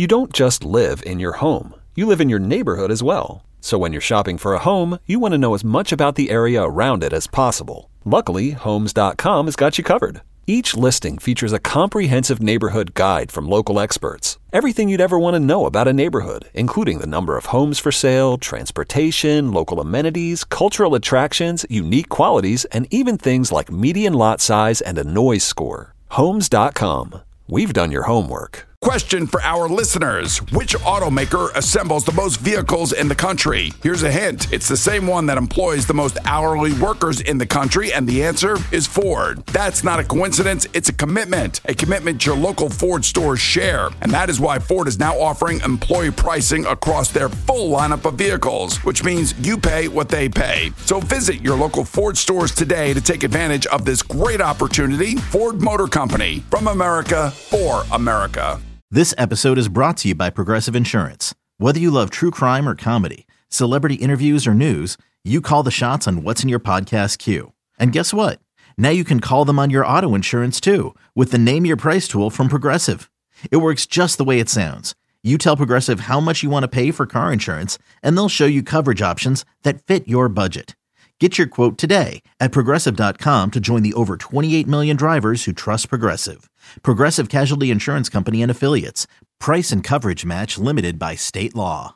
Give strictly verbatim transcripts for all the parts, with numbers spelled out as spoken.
You don't just live in your home. You live in your neighborhood as well. So when you're shopping for a home, you want to know as much about the area around it as possible. Luckily, Homes dot com has got you covered. Each listing features a comprehensive neighborhood guide from local experts. Everything you'd ever want to know about a neighborhood, including the number of homes for sale, transportation, local amenities, cultural attractions, unique qualities, and even things like median lot size and a noise score. Homes dot com. We've done your homework. Question for our listeners. Which automaker assembles the most vehicles in the country? Here's a hint. It's the same one that employs the most hourly workers in the country, and the answer is Ford. That's not a coincidence. It's a commitment. A commitment your local Ford stores share. And that is why Ford is now offering employee pricing across their full lineup of vehicles, which means you pay what they pay. So visit your local Ford stores today to take advantage of this great opportunity. Ford Motor Company. From America, for America. This episode is brought to you by Progressive Insurance. Whether you love true crime or comedy, celebrity interviews or news, you call the shots on what's in your podcast queue. And guess what? Now you can call them on your auto insurance too with the Name Your Price tool from Progressive. It works just the way it sounds. You tell Progressive how much you want to pay for car insurance, and they'll show you coverage options that fit your budget. Get your quote today at Progressive dot com to join the over twenty-eight million drivers who trust Progressive. Progressive Casualty Insurance Company and Affiliates. Price and coverage match limited by state law.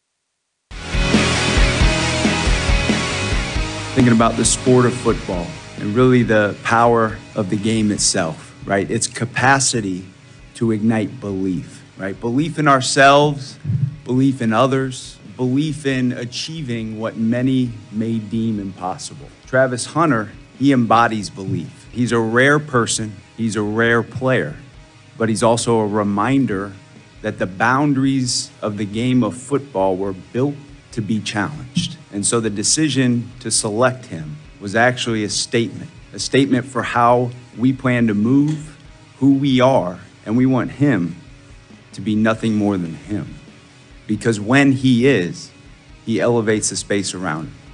Thinking about the sport of football and really the power of the game itself, right? Its capacity to ignite belief, right? Belief in ourselves, belief in others, belief in achieving what many may deem impossible. Travis Hunter, he embodies belief. He's a rare person, he's a rare player, but he's also a reminder that the boundaries of the game of football were built to be challenged. And so the decision to select him was actually a statement, a statement for how we plan to move, who we are, and we want him to be nothing more than him. Because when he is, he elevates the space around him.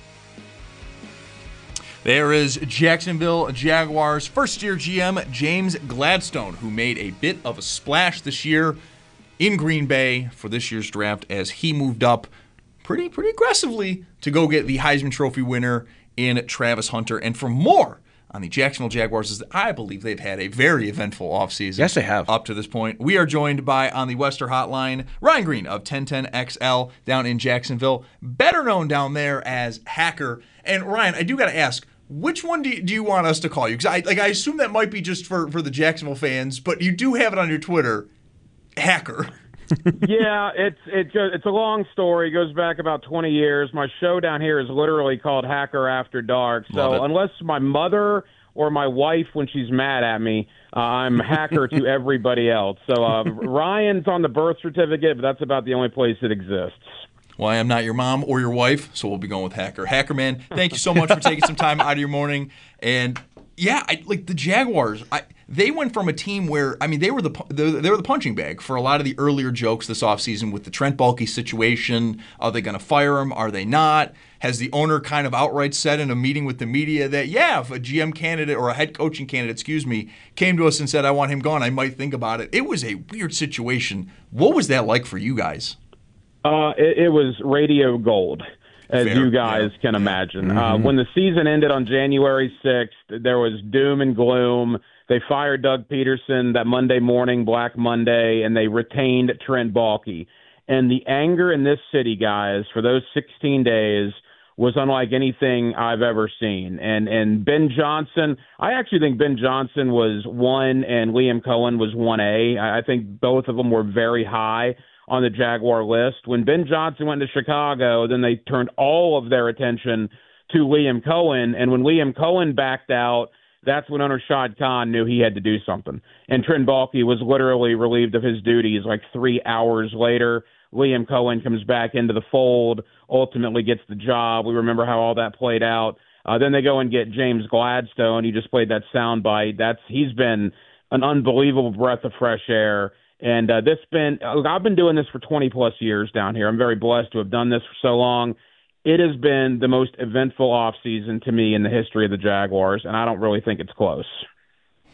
There is Jacksonville Jaguars first-year G M James Gladstone, who made a bit of a splash this year in Green Bay for this year's draft as he moved up pretty pretty aggressively to go get the Heisman Trophy winner in Travis Hunter. And for more on the Jacksonville Jaguars, is that I believe they've had a very eventful offseason. Yes, they have. Up to this point. We are joined by, on the Wester Hotline, Ryan Green of ten ten X L down in Jacksonville, better known down there as Hacker. And Ryan, I do got to ask, which one do you, do you want us to call you? Because I, like, I assume that might be just for, for the Jacksonville fans, but you do have it on your Twitter, Hacker. Yeah, it's it's a, it's a long story. It goes back about twenty years. My show down here is literally called Hacker After Dark. So unless my mother or my wife, when she's mad at me, uh, I'm Hacker to everybody else. So uh, Ryan's on the birth certificate, but that's about the only place it exists. Well, I am not your mom or your wife, so we'll be going with Hacker. Hacker, man, thank you so much for taking some time out of your morning. And yeah, I, like the Jaguars, I, they went from a team where, I mean, they were the they were the punching bag for a lot of the earlier jokes this offseason with the Trent Baalke situation. Are they going to fire him? Are they not? Has the owner kind of outright said in a meeting with the media that, yeah, if a G M candidate or a head coaching candidate, excuse me, came to us and said, I want him gone, I might think about it. It was a weird situation. What was that like for you guys? Uh, it, it was radio gold, as Fair. you guys yeah. can imagine. Mm-hmm. Uh, when the season ended on January sixth, there was doom and gloom. They fired Doug Peterson that Monday morning, Black Monday, and they retained Trent Baalke. And the anger in this city, guys, for those sixteen days was unlike anything I've ever seen. And and Ben Johnson, I actually think Ben Johnson was one and Liam Cohen was one A. I think both of them were very high on the Jaguar list. When Ben Johnson went to Chicago, then they turned all of their attention to Liam Cohen. And when Liam Cohen backed out, that's when owner Shad Khan knew he had to do something. And Trent Baalke was literally relieved of his duties like three hours later. Liam Cohen comes back into the fold, ultimately gets the job. We remember how all that played out. Uh, then they go and get James Gladstone. He just played that soundbite. That's he's been an unbelievable breath of fresh air. And uh, this been I've been doing this for twenty plus years down here. I'm very blessed to have done this for so long. It has been the most eventful offseason to me in the history of the Jaguars, and I don't really think it's close.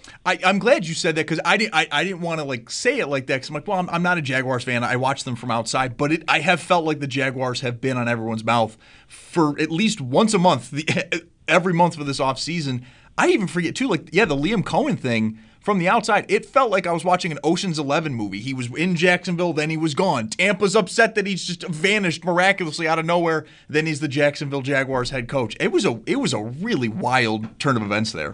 I, I'm glad you said that because I didn't. I, I didn't want to like say it like that because I'm like, well, I'm, I'm not a Jaguars fan. I watch them from outside, but it, I have felt like the Jaguars have been on everyone's mouth for at least once a month, the, every month for this offseason. I even forget too, like yeah, the Liam Cohen thing from the outside. It felt like I was watching an Ocean's Eleven movie. He was in Jacksonville, then he was gone. Tampa's upset that he's just vanished miraculously out of nowhere. Then he's the Jacksonville Jaguars head coach. It was a it was a really wild turn of events there.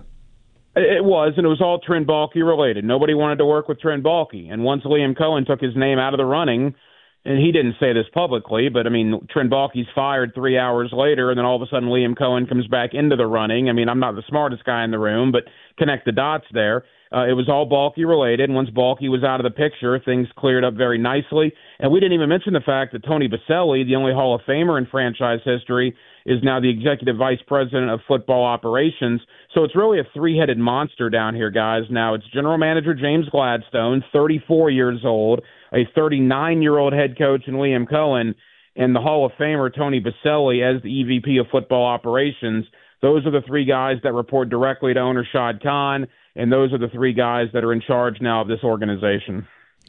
It was, and it was all Trent Baalke related. Nobody wanted to work with Trent Baalke. And once Liam Cohen took his name out of the running, and he didn't say this publicly, but, I mean, Trent Baalke's fired three hours later, and then all of a sudden Liam Cohen comes back into the running. I mean, I'm not the smartest guy in the room, but connect the dots there. Uh, it was all Baalke related. And once Baalke was out of the picture, things cleared up very nicely. And we didn't even mention the fact that Tony Boselli, the only Hall of Famer in franchise history, is now the executive vice president of football operations. So it's really a three-headed monster down here, guys. Now it's general manager James Gladstone, thirty-four years old, a thirty-nine-year-old head coach in Liam Cohen, and the Hall of Famer Tony Boselli as the E V P of football operations. Those are the three guys that report directly to owner Shad Khan, and those are the three guys that are in charge now of this organization.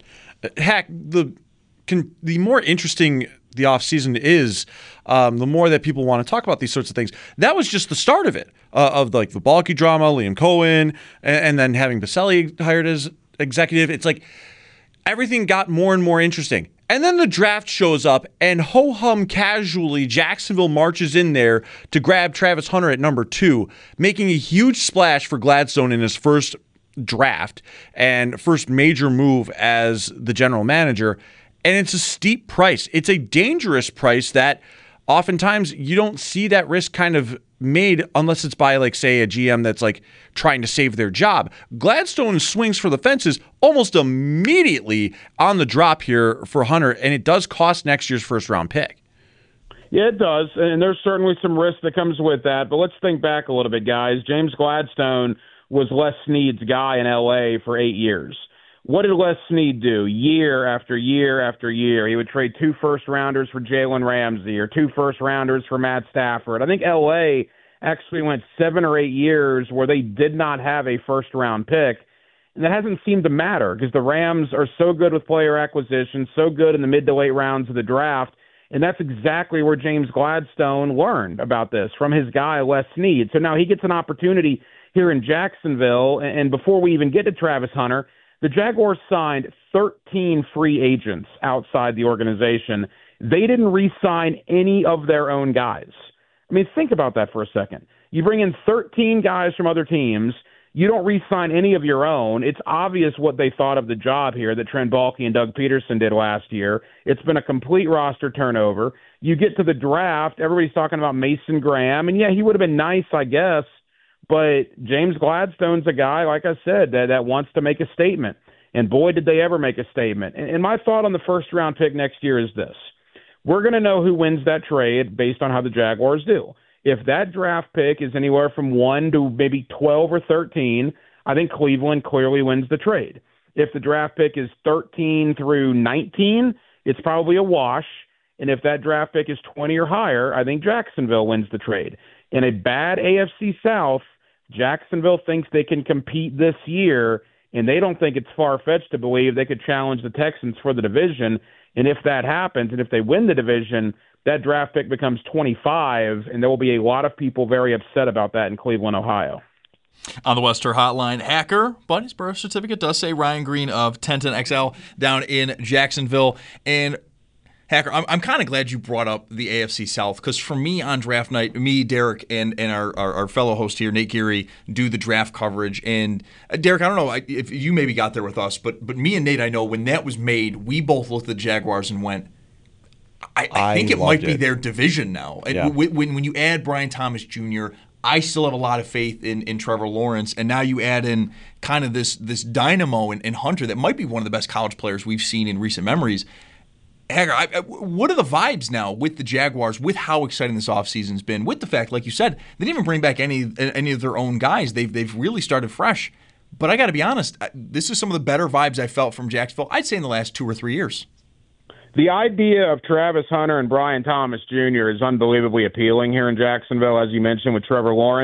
Hack, the can, the more interesting the offseason is, um, the more that people want to talk about these sorts of things. That was just the start of it, uh, of like the Baalke drama, Liam Cohen, and, and then having Boselli hired as executive. It's like everything got more and more interesting. And then the draft shows up, and ho-hum casually, Jacksonville marches in there to grab Travis Hunter at number two, making a huge splash for Gladstone in his first draft and first major move as the general manager. And it's a steep price. It's a dangerous price that oftentimes you don't see that risk kind of made unless it's by, like, say, a G M that's like trying to save their job. Gladstone swings for the fences almost immediately on the drop here for Hunter, and it does cost next year's first round pick. Yeah, it does, and there's certainly some risk that comes with that. But let's think back a little bit, guys. James Gladstone was Les Snead's guy in L A for eight years. What did Les Snead do year after year after year? He would trade two first-rounders for Jalen Ramsey or two first-rounders for Matt Stafford. I think L A actually went seven or eight years where they did not have a first-round pick, and that hasn't seemed to matter because the Rams are so good with player acquisition, so good in the mid to late rounds of the draft, and that's exactly where James Gladstone learned about this from his guy, Les Snead. So now he gets an opportunity here in Jacksonville, and before we even get to Travis Hunter, the Jaguars signed thirteen free agents outside the organization. They didn't re-sign any of their own guys. I mean, think about that for a second. You bring in thirteen guys from other teams. You don't re-sign any of your own. It's obvious what they thought of the job here that Trent Baalke and Doug Peterson did last year. It's been a complete roster turnover. You get to the draft, everybody's talking about Mason Graham, and yeah, he would have been nice, I guess, but James Gladstone's a guy, like I said, that, that wants to make a statement. And boy, did they ever make a statement. And, and my thought on the first-round pick next year is this. We're going to know who wins that trade based on how the Jaguars do. If that draft pick is anywhere from one to maybe twelve or thirteen, I think Cleveland clearly wins the trade. If the draft pick is thirteen through nineteen, it's probably a wash. And if that draft pick is twenty or higher, I think Jacksonville wins the trade. In a bad A F C South, Jacksonville thinks they can compete this year, and they don't think it's far-fetched to believe they could challenge the Texans for the division. And if that happens, and if they win the division, that draft pick becomes twenty-five, and there will be a lot of people very upset about that in Cleveland, Ohio. On the Wester Hotline, Hacker, but his birth certificate does say Ryan Green of ten ten X L down in Jacksonville. And Hacker, I'm, I'm kind of glad you brought up the A F C South because for me on draft night, me, Derek, and, and our, our, our fellow host here, Nate Geary, do the draft coverage. And uh, Derek, I don't know if you maybe got there with us, but but me and Nate, I know when that was made, we both looked at the Jaguars and went, I, I, I think it might it. be their division now. Yeah. And when, when you add Brian Thomas Junior, I still have a lot of faith in, in Trevor Lawrence, and now you add in kind of this this dynamo in, in Hunter that might be one of the best college players we've seen in recent memories. Hager, I, I, what are the vibes now with the Jaguars, with how exciting this offseason's been, with the fact, like you said, they didn't even bring back any any of their own guys. They've they've really started fresh. But I got to be honest, this is some of the better vibes I felt from Jacksonville, I'd say in the last two or three years. The idea of Travis Hunter and Brian Thomas Junior is unbelievably appealing here in Jacksonville, as you mentioned, with Trevor Lawrence.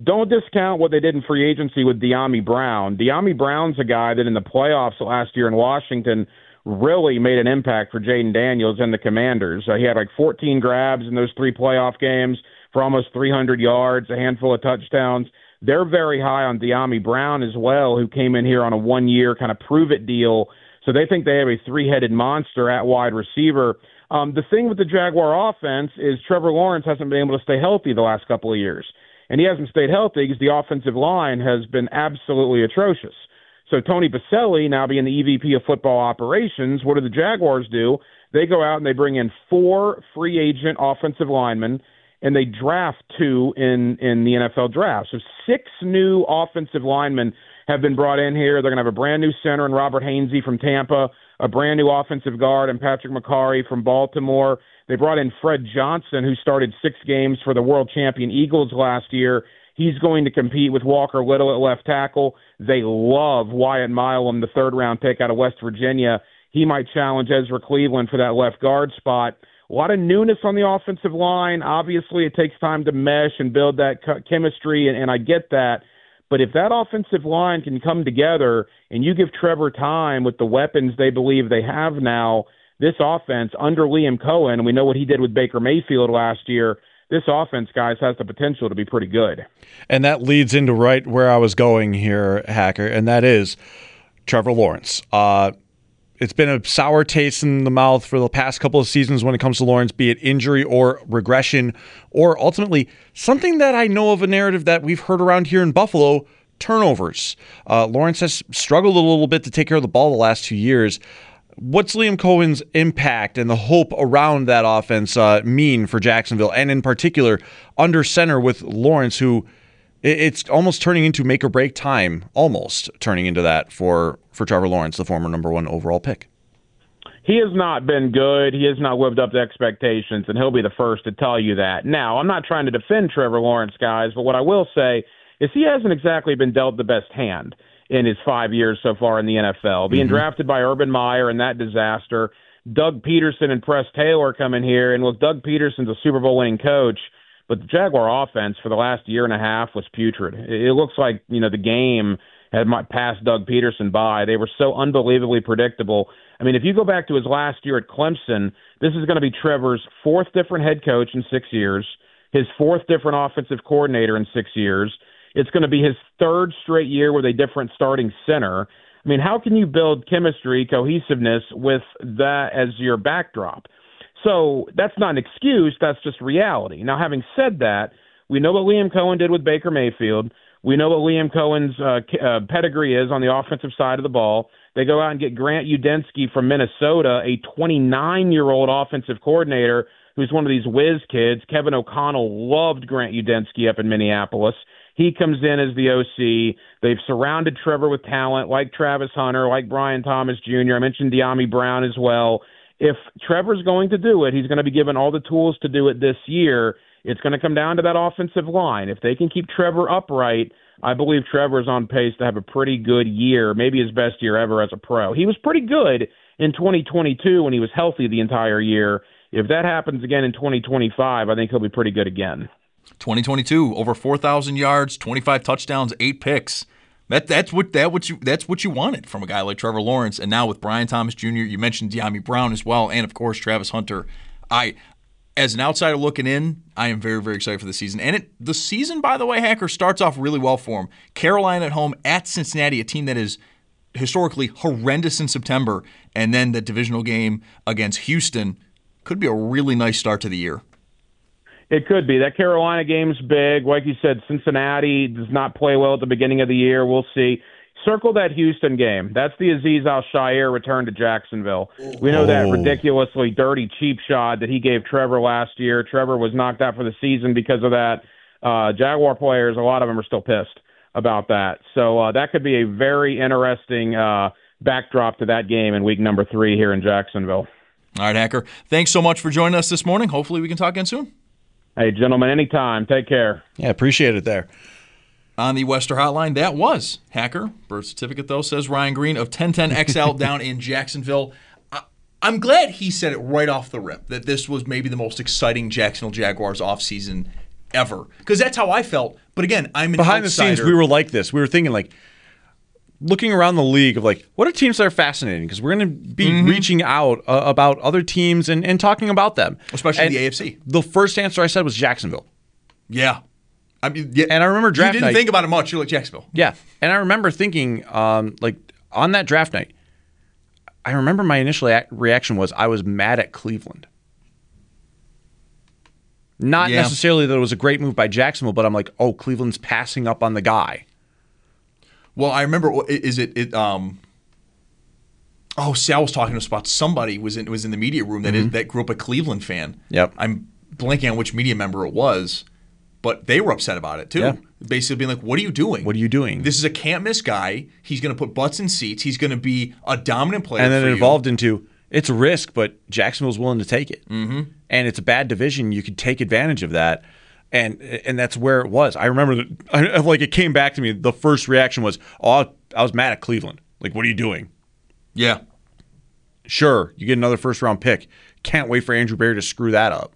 don't discount what they did in free agency with De'Ami Brown. De'Ami Brown's a guy that in the playoffs last year in Washington really made an impact for Jaden Daniels and the Commanders. Uh, he had like fourteen grabs in those three playoff games for almost three hundred yards, a handful of touchdowns. They're very high on De'Ami Brown as well, who came in here on a one-year kind of prove-it deal. So they think they have a three-headed monster at wide receiver. Um, the thing with the Jaguar offense is Trevor Lawrence hasn't been able to stay healthy the last couple of years. And he hasn't stayed healthy because the offensive line has been absolutely atrocious. So Tony Baselli, now being the E V P of football operations, what do the Jaguars do? They go out and they bring in four free agent offensive linemen, and they draft two in, in the N F L draft. So six new offensive linemen have been brought in here. They're going to have a brand new center in Robert Hainsey from Tampa, a brand new offensive guard in Patrick McCarry from Baltimore. They brought in Fred Johnson, who started six games for the world champion Eagles last year. He's going to compete with Walker Little at left tackle. They love Wyatt Milam, the third-round pick out of West Virginia. He might challenge Ezra Cleveland for that left guard spot. A lot of newness on the offensive line. Obviously, it takes time to mesh and build that chemistry, and, and I get that. But if that offensive line can come together and you give Trevor time with the weapons they believe they have now, this offense under Liam Cohen, and we know what he did with Baker Mayfield last year, this offense, guys, has the potential to be pretty good. And that leads into right where I was going here, Hacker, and that is Trevor Lawrence. Uh, it's been a sour taste in the mouth for the past couple of seasons when it comes to Lawrence, be it injury or regression, or ultimately something that I know of a narrative that we've heard around here in Buffalo, turnovers. Uh, Lawrence has struggled a little bit to take care of the ball the last two years. What's Liam Cohen's impact and the hope around that offense uh, mean for Jacksonville, and in particular under center with Lawrence, who it's almost turning into make or break time, almost turning into that for, for Trevor Lawrence, the former number one overall pick? He has not been good. He has not lived up to expectations, and he'll be the first to tell you that. Now, I'm not trying to defend Trevor Lawrence, guys, but what I will say is he hasn't exactly been dealt the best hand in his five years so far in the N F L. Being mm-hmm. drafted by Urban Meyer and that disaster, Doug Peterson and Press Taylor come in here, and look, Doug Peterson's a Super Bowl winning coach, but the Jaguar offense for the last year and a half was putrid. It looks like, you know, the game had passed Doug Peterson by. They were so unbelievably predictable. I mean, if you go back to his last year at Clemson, this is going to be Trevor's fourth different head coach in six years, his fourth different offensive coordinator in six years. It's going to be his third straight year with a different starting center. I mean, how can you build chemistry, cohesiveness with that as your backdrop? So that's not an excuse. That's just reality. Now, having said that, we know what Liam Cohen did with Baker Mayfield. We know what Liam Cohen's uh, uh, pedigree is on the offensive side of the ball. They go out and get Grant Udinski from Minnesota, a twenty-nine-year-old offensive coordinator who's one of these whiz kids. Kevin O'Connell loved Grant Udinski up in Minneapolis. He comes in as the O C. They've surrounded Trevor with talent like Travis Hunter, like Brian Thomas Junior I mentioned De'Ami Brown as well. If Trevor's going to do it, he's going to be given all the tools to do it this year. It's going to come down to that offensive line. If they can keep Trevor upright, I believe Trevor's on pace to have a pretty good year, maybe his best year ever as a pro. He was pretty good in twenty twenty-two when he was healthy the entire year. If that happens again in twenty twenty-five, I think he'll be pretty good again. twenty twenty-two, over four thousand yards, twenty-five touchdowns, eight picks. That that's what that what you that's what you wanted from a guy like Trevor Lawrence. And now with Brian Thomas Junior, you mentioned De'Ami Brown as well, and of course Travis Hunter. I, as an outsider looking in, I am very very excited for the season. And it the season, by the way, Hacker, starts off really well for him. Carolina at home, at Cincinnati, a team that is historically horrendous in September, and then the divisional game against Houston could be a really nice start to the year. It could be. That Carolina game's big. Like you said, Cincinnati does not play well at the beginning of the year. We'll see. Circle that Houston game. That's the Azeez Al-Shaair return to Jacksonville. We know oh. that ridiculously dirty cheap shot that he gave Trevor last year. Trevor was knocked out for the season because of that. Uh, Jaguar players, a lot of them are still pissed about that. So uh, that could be a very interesting uh, backdrop to that game in week number three here in Jacksonville. All right, Hacker. Thanks so much for joining us this morning. Hopefully we can talk again soon. Hey, gentlemen, anytime. Take care. Yeah, appreciate it there. On the Wester Hotline, that was Hacker. Birth certificate, though, says Ryan Green of ten ten X L down in Jacksonville. I, I'm glad he said it right off the rip, that this was maybe the most exciting Jacksonville Jaguars offseason ever. Because that's how I felt. But again, I'm an Behind outsider. the scenes, we were like this. We were thinking like, looking around the league of like, what are teams that are fascinating? Because we're going to be mm-hmm. reaching out uh, about other teams and, and talking about them. Especially and the A F C. The first answer I said was Jacksonville. Yeah. I mean, yeah. And I remember draft night. You didn't night, think about it much. You're like, Jacksonville. Yeah. And I remember thinking, um, like, on that draft night, I remember my initial a- reaction was I was mad at Cleveland. Not yeah. necessarily that it was a great move by Jacksonville, but I'm like, oh, Cleveland's passing up on the guy. Well, I remember, is it, it um, oh, Sal was talking to us about somebody was in was in the media room that mm-hmm. is, that grew up a Cleveland fan. Yep. I'm blanking on which media member it was, but they were upset about it too. Yeah. Basically being like, what are you doing? What are you doing? This is a can't miss guy. He's going to put butts in seats. He's going to be a dominant player. And then for it you. evolved into, it's a risk, but Jacksonville's willing to take it. Mm-hmm. And it's a bad division. You could take advantage of that. And and that's where it was. I remember that, I, like it came back to me. The first reaction was, oh, I was mad at Cleveland. Like, what are you doing? Yeah. Sure, you get another first round pick. Can't wait for Andrew Berry to screw that up.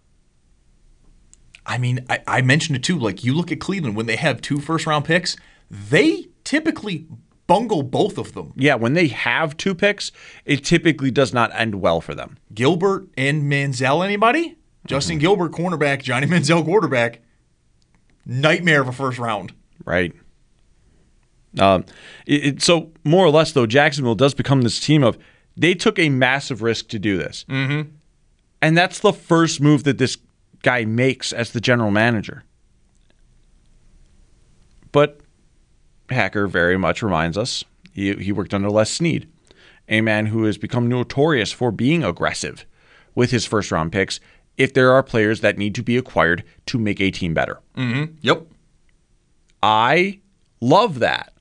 I mean, I, I mentioned it too. Like, you look at Cleveland, when they have two first round picks, they typically bungle both of them. Yeah, when they have two picks, it typically does not end well for them. Gilbert and Manziel, anybody? Justin Gilbert, cornerback. Johnny Manziel, quarterback. Nightmare of a first round. Right. Um, it, it, so, more or less, though, Jacksonville does become this team of, they took a massive risk to do this. Mm-hmm. And that's the first move that this guy makes as the general manager. But Hacker very much reminds us, he, he worked under Les Snead, a man who has become notorious for being aggressive with his first-round picks if there are players that need to be acquired to make a team better. Mm-hmm. Yep. I love that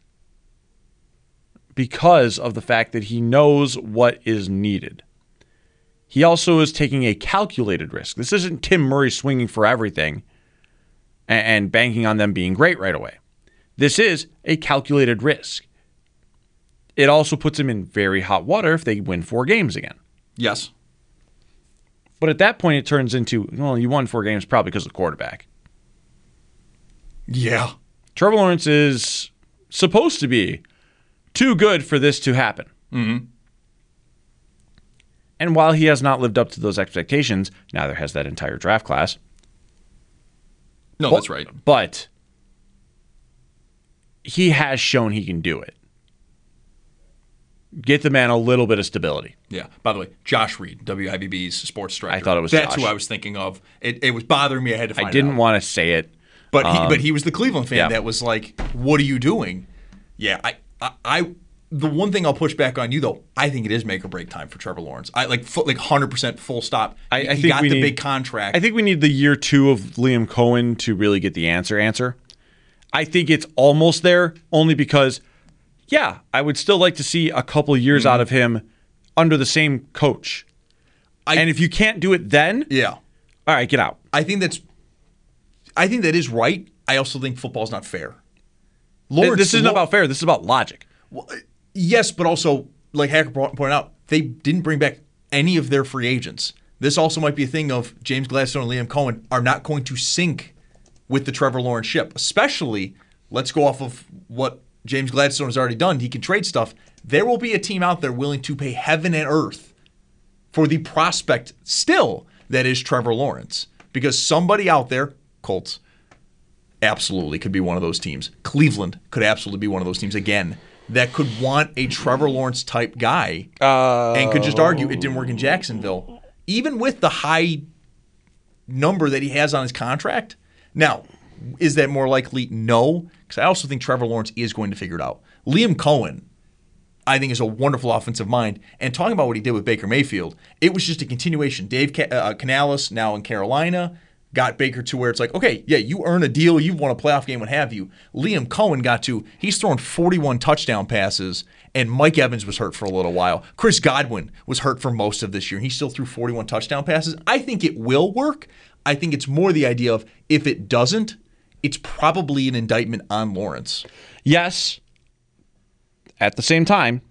because of the fact that he knows what is needed. He also is taking a calculated risk. This isn't Tim Murray swinging for everything and, and banking on them being great right away. This is a calculated risk. It also puts him in very hot water if they win four games again. Yes. But at that point, it turns into, well, you won four games probably because of the quarterback. Yeah. Trevor Lawrence is supposed to be too good for this to happen. Mm-hmm. And while he has not lived up to those expectations, neither has that entire draft class. No, but, that's right. But he has shown he can do it. Get the man a little bit of stability. Yeah. By the way, Josh Reed, W I B B's sports director. I thought it was That's Josh. who I was thinking of. It, it was bothering me. I had to find I didn't out. want to say it. But he, um, but he was the Cleveland fan yeah. that was like, what are you doing? Yeah, I, I, I, the one thing I'll push back on you, though, I think it is make or break time for Trevor Lawrence. I like full, like one hundred percent full stop. I, I he think got we the need, big contract. I think we need the year two of Liam Cohen to really get the answer answer. I think it's almost there, only because, yeah, I would still like to see a couple years mm-hmm. out of him under the same coach. I, and if you can't do it then, yeah, all right, get out. I think that's, I think that is right. I also think football's not fair. Lawrence, this isn't about fair. This is about logic. Well, yes, but also, like Hacker pointed out, they didn't bring back any of their free agents. This also might be a thing of James Gladstone and Liam Cohen are not going to sync with the Trevor Lawrence ship. Especially, let's go off of what James Gladstone has already done. He can trade stuff. There will be a team out there willing to pay heaven and earth for the prospect still that is Trevor Lawrence. Because somebody out there, Colts, absolutely could be one of those teams. Cleveland could absolutely be one of those teams again that could want a Trevor Lawrence type guy uh, and could just argue it didn't work in Jacksonville, even with the high number that he has on his contract. Now, is that more likely? No, because I also think Trevor Lawrence is going to figure it out. Liam Cohen, I think, is a wonderful offensive mind. And talking about what he did with Baker Mayfield, it was just a continuation. Dave uh, Canales, now in Carolina, got Baker to where it's like, okay, yeah, you earn a deal, you've won a playoff game, what have you. Liam Cohen got to, he's throwing forty-one touchdown passes, and Mike Evans was hurt for a little while. Chris Godwin was hurt for most of this year, and he still threw forty-one touchdown passes. I think it will work. I think it's more the idea of if it doesn't, it's probably an indictment on Lawrence. Yes. At the same time,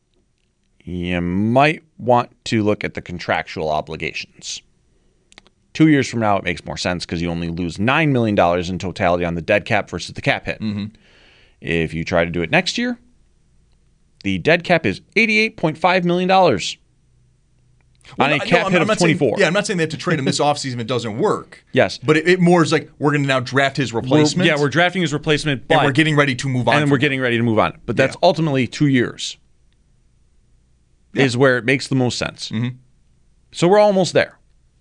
you might want to look at the contractual obligations. Two years from now, it makes more sense because you only lose nine million dollars in totality on the dead cap versus the cap hit. Mm-hmm. If you try to do it next year, the dead cap is eighty-eight point five million dollars well, on a no, cap no, hit I'm of saying, twenty-four. Yeah, I'm not saying they have to trade him this offseason if it doesn't work. Yes. But it, it more is like we're going to now draft his replacement. We're, yeah, we're drafting his replacement, but and we're getting ready to move on. And we're getting ready to move on. But that's yeah. ultimately two years yeah. is where it makes the most sense. Mm-hmm. So we're almost there.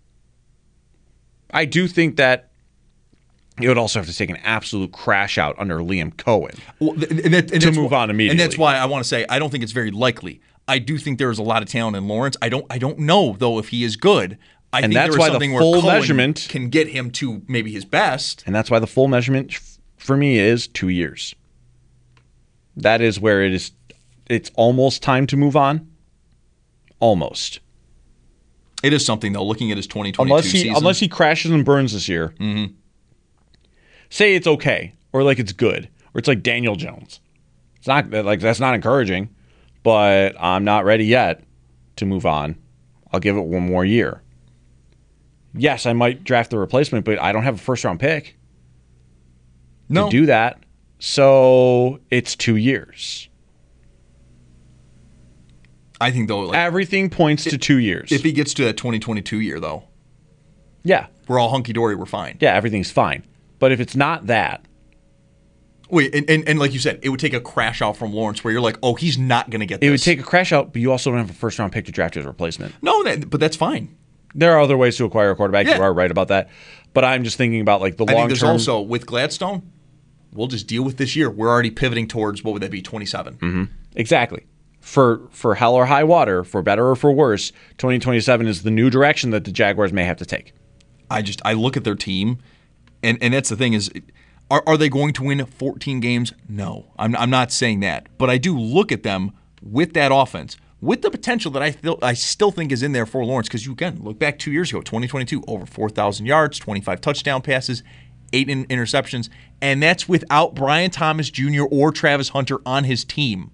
I do think that you would also have to take an absolute crash out under Liam Cohen well, and that, and to move why, on immediately. And that's why I want to say I don't think it's very likely. I do think there is a lot of talent in Lawrence. I don't I don't know, though, if he is good. I and think that's there is why something the full where Cohen measurement can get him to maybe his best. And that's why the full measurement f- for me is two years. That is where it is. It's almost time to move on. Almost. It is something, though, looking at his twenty twenty-two unless he, season. Unless he crashes and burns this year. Mm-hmm. Say it's okay, or like it's good, or it's like Daniel Jones. It's not like that's not encouraging, but I'm not ready yet to move on. I'll give it one more year. Yes, I might draft the replacement, but I don't have a first round pick no. to do that. So it's two years. I think, though, like, everything points it, to two years. If he gets to that twenty twenty-two year, though, yeah, we're all hunky dory. We're fine. Yeah, everything's fine. But if it's not that, wait, and, and, and like you said, it would take a crash out from Lawrence where you're like, oh, he's not going to get this. It would take a crash out, but you also don't have a first round pick to draft his replacement. No, that, but that's fine. There are other ways to acquire a quarterback. Yeah. You are right about that. But I'm just thinking about like the long term. I think there's also, with Gladstone, we'll just deal with this year. We're already pivoting towards, what would that be, twenty-seven? Mm-hmm. Exactly. For for hell or high water, for better or for worse, twenty twenty-seven is the new direction that the Jaguars may have to take. I just, I look at their team, and, and that's the thing is, are, are they going to win fourteen games? No. I'm, I'm not saying that. But I do look at them with that offense, with the potential that I feel, I still think is in there for Lawrence, because you, again, look back two years ago, twenty twenty-two, over four thousand yards, twenty-five touchdown passes, eight in, interceptions, and that's without Brian Thomas Junior or Travis Hunter on his team.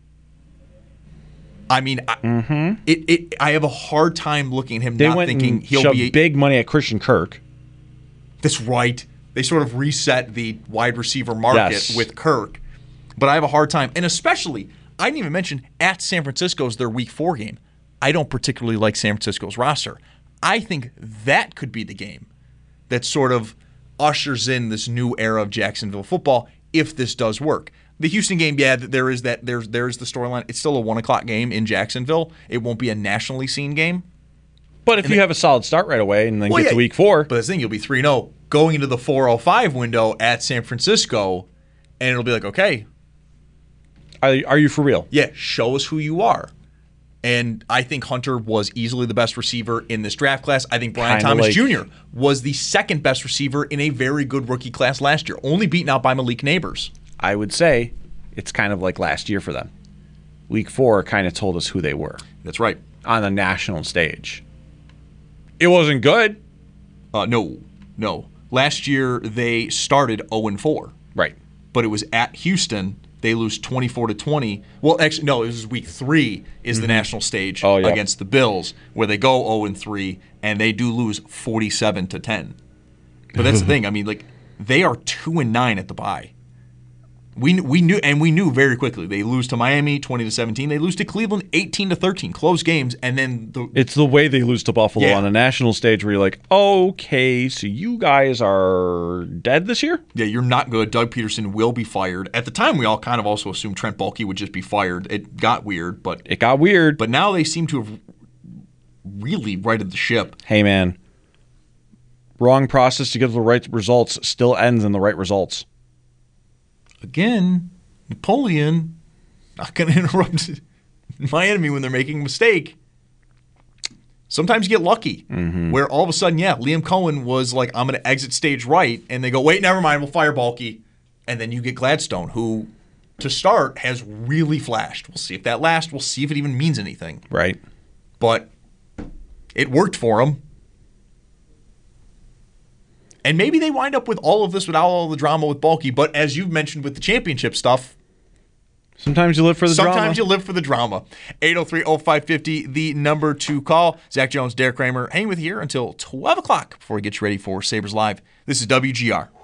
I mean, mm-hmm. it, it. I have a hard time looking at him they not went thinking and he'll shoved be a, big money at Christian Kirk. That's right. They sort of reset the wide receiver market yes. with Kirk. But I have a hard time. And especially, I didn't even mention at San Francisco's their week four game. I don't particularly like San Francisco's roster. I think that could be the game that sort of ushers in this new era of Jacksonville football if this does work. The Houston game, yeah, there is that. There's there's the storyline. It's still a one o'clock game in Jacksonville. It won't be a nationally seen game. But if and you then, have a solid start right away and then well, get yeah, to week four. But the thing, you'll be three and oh going into the four oh five window at San Francisco, and it'll be like, okay. Are, are you for real? Yeah, show us who you are. And I think Hunter was easily the best receiver in this draft class. I think Brian Kinda Thomas like, Junior was the second best receiver in a very good rookie class last year, only beaten out by Malik Neighbors. I would say it's kind of like last year for them. Week four kind of told us who they were. That's right. On the national stage. It wasn't good. Uh, no, no. Last year they started oh and four. Right. But it was at Houston. They lose twenty-four to twenty. Well, actually, no, it was week three is mm-hmm. the national stage oh, yeah. against the Bills, where they go oh and three, and they do lose forty-seven to ten. But that's the thing. I mean, like, they are two and nine at the bye. We we knew, and we knew very quickly. They lose to Miami twenty to seventeen. They lose to Cleveland eighteen to thirteen. Close games, and then the it's the way they lose to Buffalo yeah. on a national stage where you're like, okay, so you guys are dead this year? Yeah, you're not good. Doug Peterson will be fired. At the time, we all kind of also assumed Trent Baalke would just be fired. It got weird, but it got weird. But now they seem to have really righted the ship. Hey, man, wrong process to get the right results still ends in the right results. Again, Napoleon, not going to interrupt my enemy when they're making a mistake. Sometimes you get lucky, mm-hmm. where all of a sudden, yeah, Liam Cohen was like, I'm going to exit stage right, and they go, wait, never mind, we'll fire Baalke. And then you get Gladstone, who, to start, has really flashed. We'll see if that lasts. We'll see if it even means anything. Right. But it worked for him. And maybe they wind up with all of this without all the drama with Baalke. But as you've mentioned with the championship stuff, Sometimes you live for the Sometimes drama. Sometimes you live for the drama. eight oh three oh five five oh, the number to call. Zach Jones, Derek Kramer, hanging with you here until twelve o'clock before we get you ready for Sabres Live. This is W G R.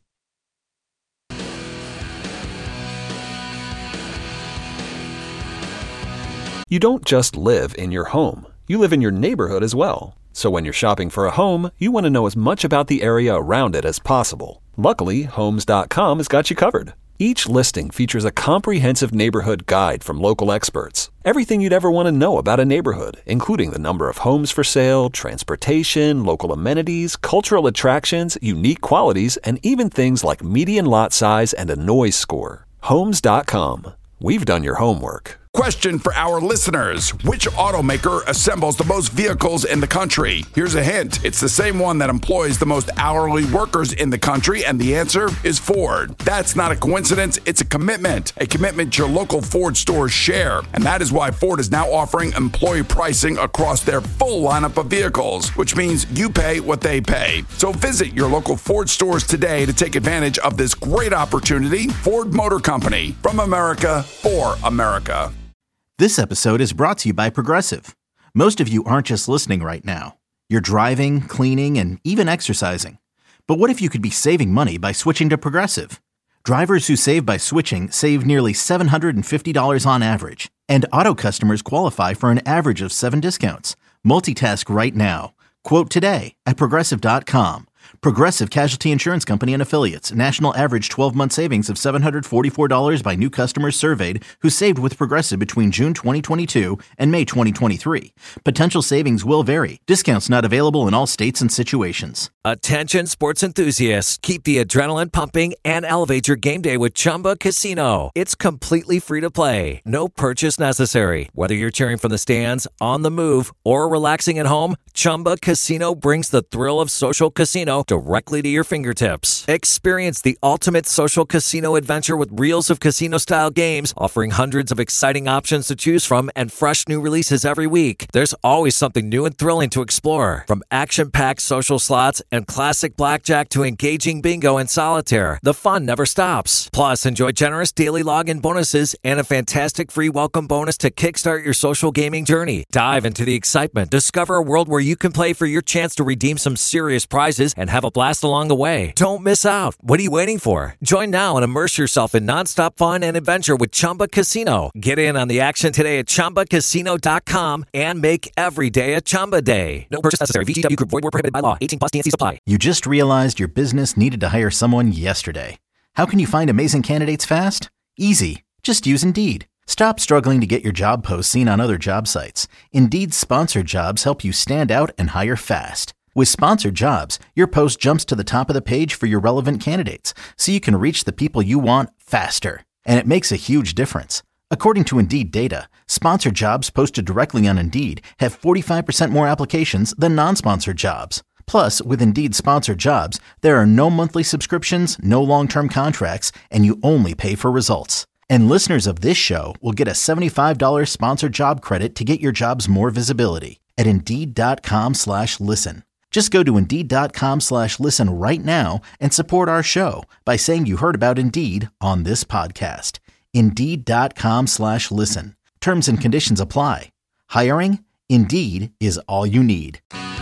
You don't just live in your home. You live in your neighborhood as well. So when you're shopping for a home, you want to know as much about the area around it as possible. Luckily, Homes dot com has got you covered. Each listing features a comprehensive neighborhood guide from local experts. Everything you'd ever want to know about a neighborhood, including the number of homes for sale, transportation, local amenities, cultural attractions, unique qualities, and even things like median lot size and a noise score. Homes dot com. We've done your homework. Question for our listeners. Which automaker assembles the most vehicles in the country? Here's a hint. It's the same one that employs the most hourly workers in the country, and the answer is Ford. That's not a coincidence. It's a commitment. A commitment your local Ford stores share. And that is why Ford is now offering employee pricing across their full lineup of vehicles, which means you pay what they pay. So visit your local Ford stores today to take advantage of this great opportunity. Ford Motor Company. From America, for America. This episode is brought to you by Progressive. Most of you aren't just listening right now. You're driving, cleaning, and even exercising. But what if you could be saving money by switching to Progressive? Drivers who save by switching save nearly seven hundred fifty dollars on average. And auto customers qualify for an average of seven discounts. Multitask right now. Quote today at Progressive dot com. Progressive Casualty Insurance Company and Affiliates. National average twelve-month savings of seven hundred forty-four dollars by new customers surveyed who saved with Progressive between June twenty twenty-two and May twenty twenty-three. Potential savings will vary. Discounts not available in all states and situations. Attention sports enthusiasts. Keep the adrenaline pumping and elevate your game day with Chumba Casino. It's completely free to play. No purchase necessary. Whether you're cheering from the stands, on the move, or relaxing at home, Chumba Casino brings the thrill of social casino directly to your fingertips. Experience the ultimate social casino adventure with reels of casino-style games, offering hundreds of exciting options to choose from and fresh new releases every week. There's always something new and thrilling to explore. From action-packed social slots and classic blackjack to engaging bingo and solitaire, the fun never stops. Plus, enjoy generous daily login bonuses and a fantastic free welcome bonus to kickstart your social gaming journey. Dive into the excitement. Discover a world where you can play for your chance to redeem some serious prizes and have a blast along the way. Don't miss out. What are you waiting for? Join now and immerse yourself in nonstop fun and adventure with Chumba Casino. Get in on the action today at Chumba Casino dot com and make every day a Chumba day. No purchase necessary. V G W Group. Void where prohibited by law. eighteen plus. T N Cs apply. You just realized your business needed to hire someone yesterday. How can you find amazing candidates fast? Easy. Just use Indeed. Stop struggling to get your job posts seen on other job sites. Indeed's sponsored jobs help you stand out and hire fast. With sponsored jobs, your post jumps to the top of the page for your relevant candidates, so you can reach the people you want faster. And it makes a huge difference. According to Indeed data, sponsored jobs posted directly on Indeed have forty-five percent more applications than non-sponsored jobs. Plus, with Indeed sponsored jobs, there are no monthly subscriptions, no long-term contracts, and you only pay for results. And listeners of this show will get a seventy-five dollars sponsored job credit to get your jobs more visibility at Indeed.com slash listen. Just go to Indeed.com slash listen right now and support our show by saying you heard about Indeed on this podcast. Indeed.com slash listen. Terms and conditions apply. Hiring? Indeed is all you need.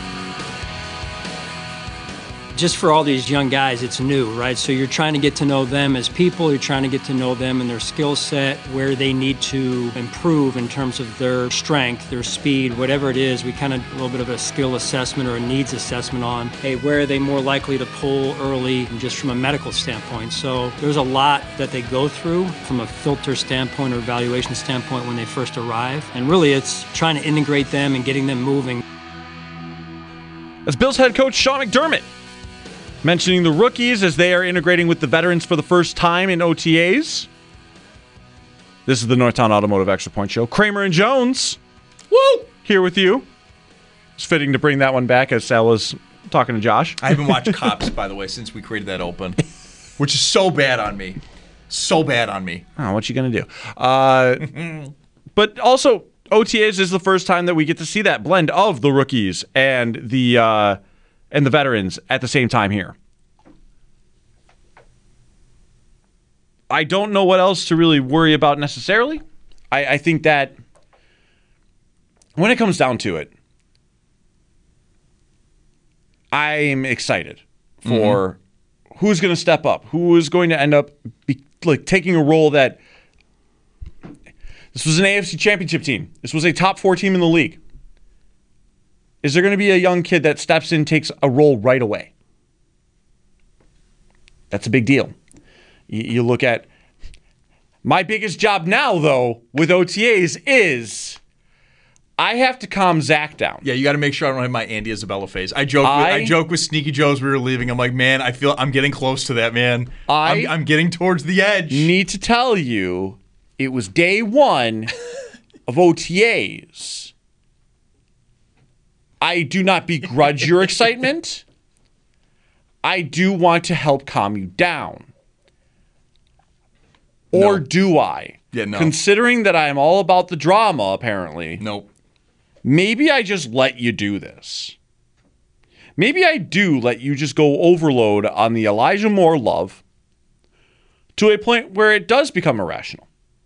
Just for all these young guys, it's new, right? So you're trying to get to know them as people. You're trying to get to know them and their skill set, where they need to improve in terms of their strength, their speed, whatever it is. We kind of a little bit of a skill assessment or a needs assessment on, hey, where are they more likely to pull early, just from a medical standpoint. So there's a lot that they go through from a filter standpoint or evaluation standpoint when they first arrive. And really it's trying to integrate them and getting them moving. That's Bills head coach Sean McDermott mentioning the rookies as they are integrating with the veterans for the first time in O T As. This is the Northtown Automotive Extra Point Show. Kramer and Jones, woo, here with you. It's fitting to bring that one back as Sal was talking to Josh. I haven't watched Cops, by the way, since we created that open, which is so bad on me. So bad on me. Oh, what you going to do? Uh, but also, O T As is the first time that we get to see that blend of the rookies and the uh, and the veterans at the same time here. I don't know what else to really worry about necessarily. I, I think that when it comes down to it, I'm excited for mm-hmm. who's going to step up, who is going to end up be, like taking a role that this was an A F C championship team. This was a top four team in the league. Is there going to be a young kid that steps in, takes a role right away? That's a big deal. You, you look at my biggest job now, though, with O T As is I have to calm Zach down. Yeah, you got to make sure I don't have my Andy Isabella phase. I joke. I, with, I joke with Sneaky Joe as we were leaving. I'm like, man, I feel I'm getting close to that, man. I I'm, I'm getting towards the edge. Need to tell you, it was day one of O T As. I do not begrudge your excitement. I do want to help calm you down. Or no. do I? Yeah, no. Considering that I am all about the drama, apparently. Nope. Maybe I just let you do this. Maybe I do let you just go overload on the Elijah Moore love to a point where it does become irrational.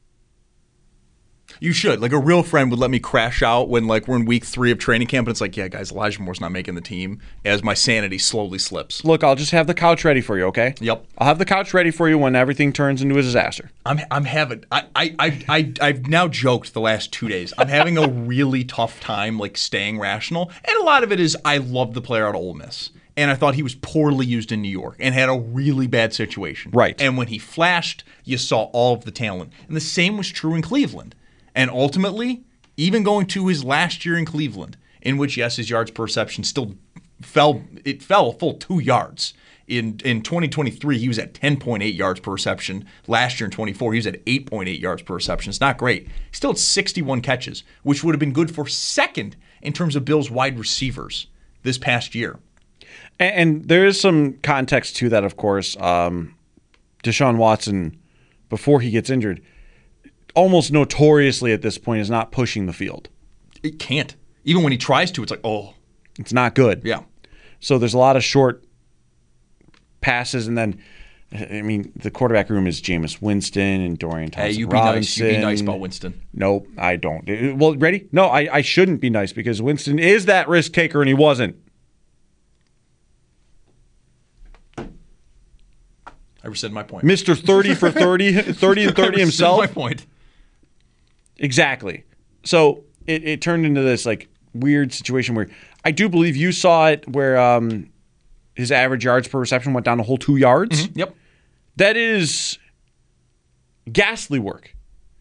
You should. Like, a real friend would let me crash out when, like, we're in week three of training camp, and it's like, yeah, guys, Elijah Moore's not making the team, as my sanity slowly slips. Look, I'll just have the couch ready for you, okay? Yep. I'll have the couch ready for you when everything turns into a disaster. I'm I'm having I I I, I I've now joked the last two days. I'm having a really tough time, like, staying rational, and a lot of it is I love the player out of Ole Miss. And I thought he was poorly used in New York and had a really bad situation. Right. And when he flashed, you saw all of the talent. And the same was true in Cleveland. And ultimately, even going to his last year in Cleveland, in which, yes, his yards per reception still fell, it fell a full two yards. In in twenty twenty-three, he was at ten point eight yards per reception. Last year in twenty-four, he was at eight point eight yards per reception. It's not great. He still had sixty-one catches, which would have been good for second in terms of Bills wide receivers this past year. And, and there is some context to that, of course. Um, Deshaun Watson, before he gets injured, almost notoriously at this point is not pushing the field. It can't. Even when he tries to, it's like, oh. It's not good. Yeah. So there's a lot of short passes, and then, I mean, the quarterback room is Jameis Winston and Dorian Thompson Hey, you be Robinson. nice. You be nice about Winston. Nope, I don't. Well, ready? No, I, I shouldn't be nice because Winston is that risk taker, and he wasn't. I rescind my point. Mister thirty for thirty, thirty and thirty himself. My point. Exactly. So it, it turned into this like weird situation where I do believe you saw it where um, his average yards per reception went down a whole two yards. Mm-hmm. Yep. That is ghastly work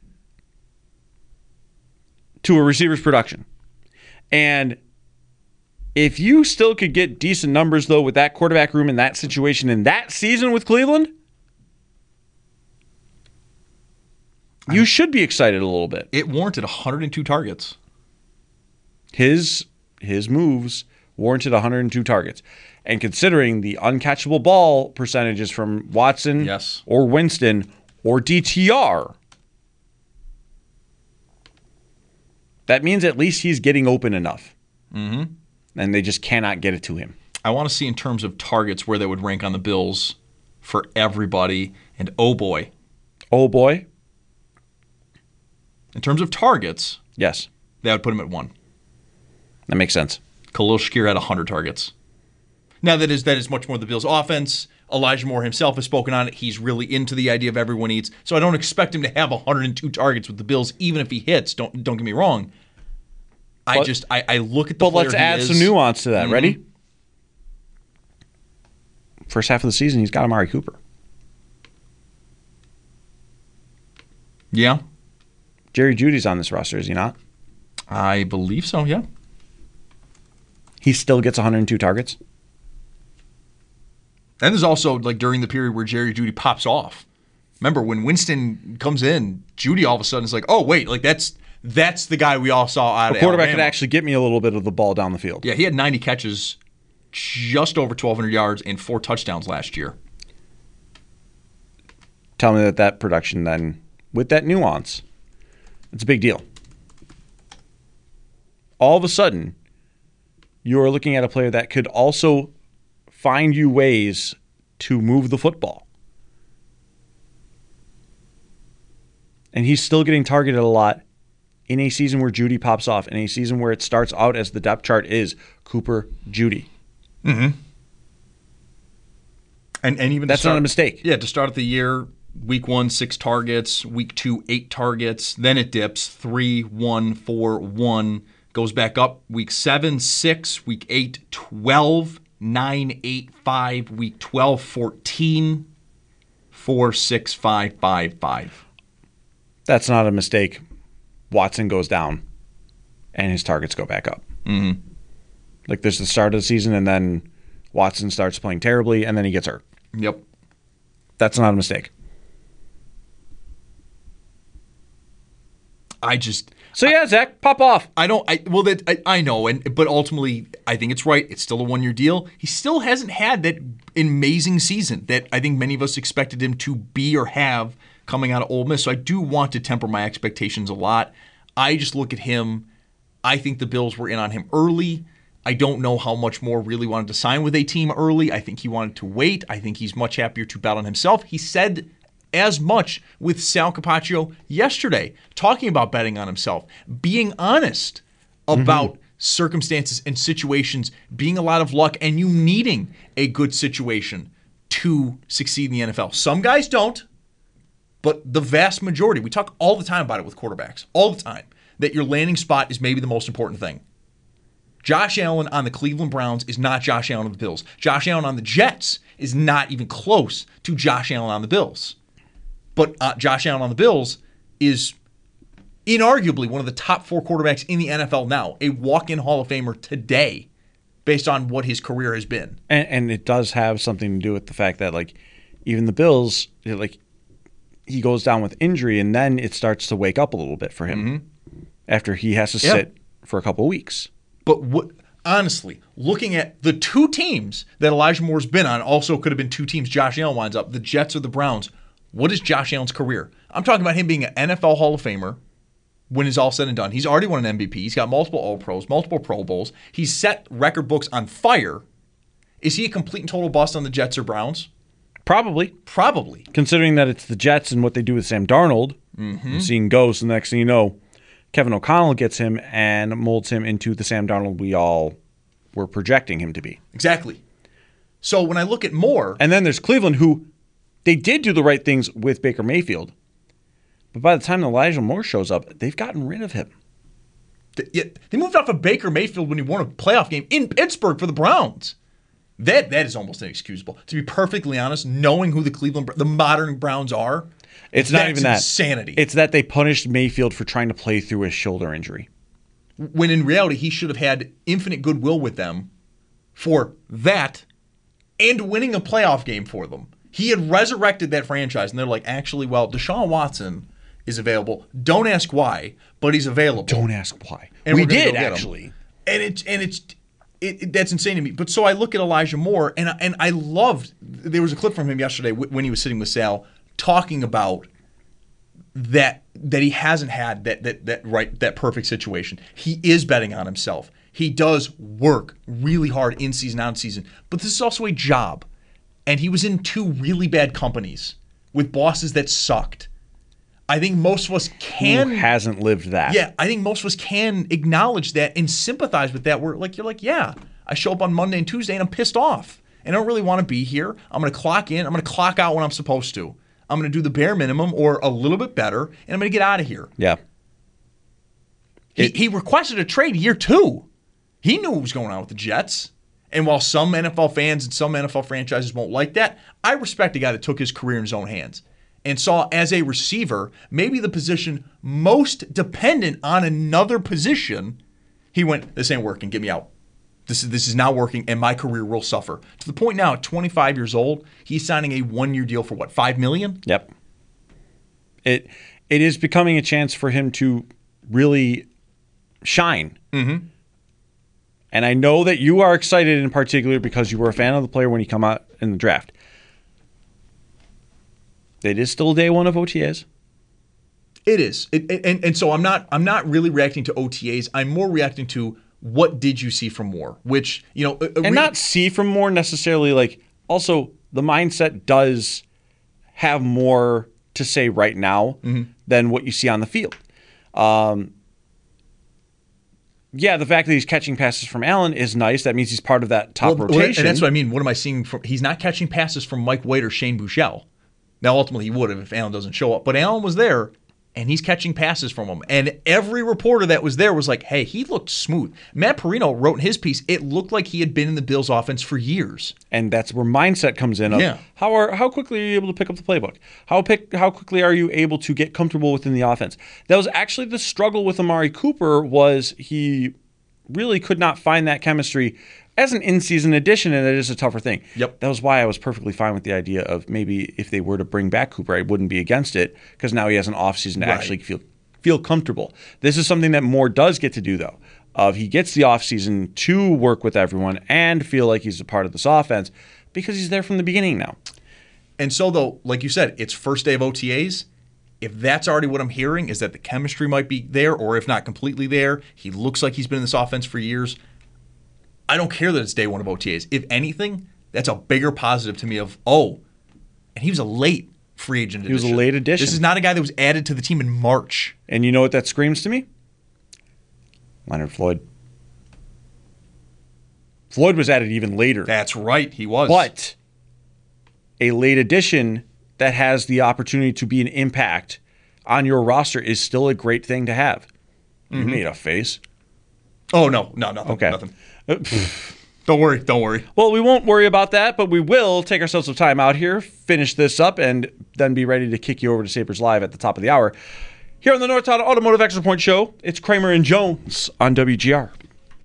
to a receiver's production. And if you still could get decent numbers, though, with that quarterback room in that situation in that season with Cleveland, you should be excited a little bit. It warranted one hundred two targets. His his moves warranted one hundred two targets. And considering the uncatchable ball percentages from Watson yes. or Winston or D T R, that means at least he's getting open enough. Mm-hmm. And they just cannot get it to him. I want to see in terms of targets where they would rank on the Bills for everybody. And oh boy. Oh boy. In terms of targets, yes, that would put him at one. That makes sense. Khalil Shakir had one hundred targets. Now, that is that is much more the Bills' offense. Elijah Moore himself has spoken on it. He's really into the idea of everyone eats. So I don't expect him to have one hundred two targets with the Bills, even if he hits. Don't don't get me wrong. I but, just I, I look at the. But let's add is. some nuance to that. Mm-hmm. Ready? First half of the season, he's got Amari Cooper. Yeah. Jerry Jeudy's on this roster, is he not? I believe so, yeah. He still gets one hundred two targets? And there's also, like, during the period where Jerry Jeudy pops off. Remember, when Winston comes in, Jeudy all of a sudden is like, oh, wait, like, that's that's the guy we all saw out the of quarterback Alabama. Could actually get me a little bit of the ball down the field. Yeah, he had ninety catches, just over twelve hundred yards, and four touchdowns last year. Tell me that that production then, with that nuance, it's a big deal. All of a sudden, you are looking at a player that could also find you ways to move the football. And he's still getting targeted a lot in a season where Jeudy pops off, in a season where it starts out as the depth chart is Cooper, Jeudy. Mm-hmm. And and even that's start, not a mistake. Yeah, to start of the year, week one, six targets. Week two, eight targets. Then it dips. Three, one, four, one. Goes back up. Week seven, six. Week eight, twelve. Nine, eight, five. Week twelve, fourteen. Four, six, five, five, five. That's not a mistake. Watson goes down, and his targets go back up. Mm-hmm. Like there's the start of the season, and then Watson starts playing terribly, and then he gets hurt. Yep. That's not a mistake. I just so yeah, Zach, pop off. I don't. I well, that I, I know, and but ultimately, I think it's right. It's still a one-year deal. He still hasn't had that amazing season that I think many of us expected him to be or have coming out of Ole Miss. So I do want to temper my expectations a lot. I just look at him. I think the Bills were in on him early. I don't know how much more really wanted to sign with a team early. I think he wanted to wait. I think he's much happier to bet on himself. He said as much with Sal Capaccio yesterday, talking about betting on himself, being honest about mm-hmm. circumstances and situations, being a lot of luck, and you needing a good situation to succeed in the N F L. Some guys don't, but the vast majority, we talk all the time about it with quarterbacks, all the time, that your landing spot is maybe the most important thing. Josh Allen on the Cleveland Browns is not Josh Allen on the Bills. Josh Allen on the Jets is not even close to Josh Allen on the Bills. But uh, Josh Allen on the Bills is inarguably one of the top four quarterbacks in the N F L now, a walk-in Hall of Famer today, based on what his career has been. And, and it does have something to do with the fact that, like, even the Bills, like, he goes down with injury, and then it starts to wake up a little bit for him mm-hmm. after he has to yeah. sit for a couple of weeks. But what, honestly, looking at the two teams that Elijah Moore's been on, also could have been two teams Josh Allen winds up, the Jets or the Browns. What is Josh Allen's career? I'm talking about him being an N F L Hall of Famer when it's all said and done. He's already won an M V P. He's got multiple All-Pros, multiple Pro Bowls. He's set record books on fire. Is he a complete and total bust on the Jets or Browns? Probably. Probably. Considering that it's the Jets and what they do with Sam Darnold, mm-hmm. seeing ghosts, and the next thing you know, Kevin O'Connell gets him and molds him into the Sam Darnold we all were projecting him to be. Exactly. So when I look at Moore... And then there's Cleveland, who they did do the right things with Baker Mayfield. But by the time Elijah Moore shows up, they've gotten rid of him. They, they moved off of Baker Mayfield when he won a playoff game in Pittsburgh for the Browns. That That is almost inexcusable. To be perfectly honest, knowing who the Cleveland, the modern Browns are... It's not even that. Insanity. It's that they punished Mayfield for trying to play through a shoulder injury. When in reality, he should have had infinite goodwill with them for that and winning a playoff game for them. He had resurrected that franchise, and they're like, actually, well, Deshaun Watson is available. Don't ask why, but he's available. Don't ask why. And we did, actually. Him. And it's and it's it, it, that's insane to me. But so I look at Elijah Moore, and and I loved. There was a clip from him yesterday when he was sitting with Sal, talking about that that he hasn't had that that that right that perfect situation. He is betting on himself. He does work really hard in season, out season, but this is also a job. And he was in two really bad companies with bosses that sucked. I think most of us can Who hasn't lived that. Yeah, I think most of us can acknowledge that and sympathize with that. Where like you're like, yeah, I show up on Monday and Tuesday and I'm pissed off. And I don't really want to be here. I'm going to clock in. I'm going to clock out when I'm supposed to. I'm going to do the bare minimum or a little bit better, and I'm going to get out of here. Yeah. He, It, he requested a trade year two. He knew what was going on with the Jets. And while some N F L fans and some N F L franchises won't like that, I respect a guy that took his career in his own hands and saw as a receiver, maybe the position most dependent on another position, he went, this ain't working, get me out. This is this is not working, and my career will suffer. To the point now, at twenty-five years old, he's signing a one-year deal for what, five million dollars? Yep. It it is becoming a chance for him to really shine. Mm-hmm. And I know that you are excited in particular because you were a fan of the player when he come out in the draft. It is still day one of O T As. It is, it, and and so I'm not I'm not really reacting to O T As. I'm more reacting to what did you see from Moore, which you know, a, a and re- not see from Moore necessarily. Like also, the mindset does have more to say right now mm-hmm. than what you see on the field. Um, yeah, the fact that he's catching passes from Allen is nice. That means he's part of that top well, rotation. And that's what I mean. What am I seeing from? He's not catching passes from Mike White or Shane Buechele. Now, ultimately, he would have if Allen doesn't show up. But Allen was there, and he's catching passes from him. And every reporter that was there was like, hey, he looked smooth. Matt Perino wrote in his piece, it looked like he had been in the Bills' offense for years. And that's where mindset comes in. Of yeah. How are how quickly are you able to pick up the playbook? How pick how quickly are you able to get comfortable within the offense? That was actually the struggle with Amari Cooper, was he really could not find that chemistry as an in-season addition, and it is a tougher thing. Yep. That was why I was perfectly fine with the idea of maybe if they were to bring back Cooper, I wouldn't be against it, because now he has an offseason to right. actually feel feel comfortable. This is something that Moore does get to do, though. Of he gets the offseason to work with everyone and feel like he's a part of this offense because he's there from the beginning now. And so, though, like you said, it's first day of O T As. If that's already what I'm hearing, is that the chemistry might be there, or if not completely there, he looks like he's been in this offense for years. I don't care that it's day one of O T As. If anything, that's a bigger positive to me of, oh, and he was a late free agent He addition. was a late addition. This is not a guy that was added to the team in March. And you know what that screams to me? Leonard Floyd. Floyd was added even later. That's right, he was. But a late addition that has the opportunity to be an impact on your roster is still a great thing to have. Mm-hmm. You made a face. Oh, no, no, nothing. Okay. Nothing. Don't worry, don't worry. Well, we won't worry about that, but we will take ourselves some time out here, finish this up, and then be ready to kick you over to Sabres Live at the top of the hour. Here on the North Town Automotive Extra Point Show, it's Kramer and Jones on W G R.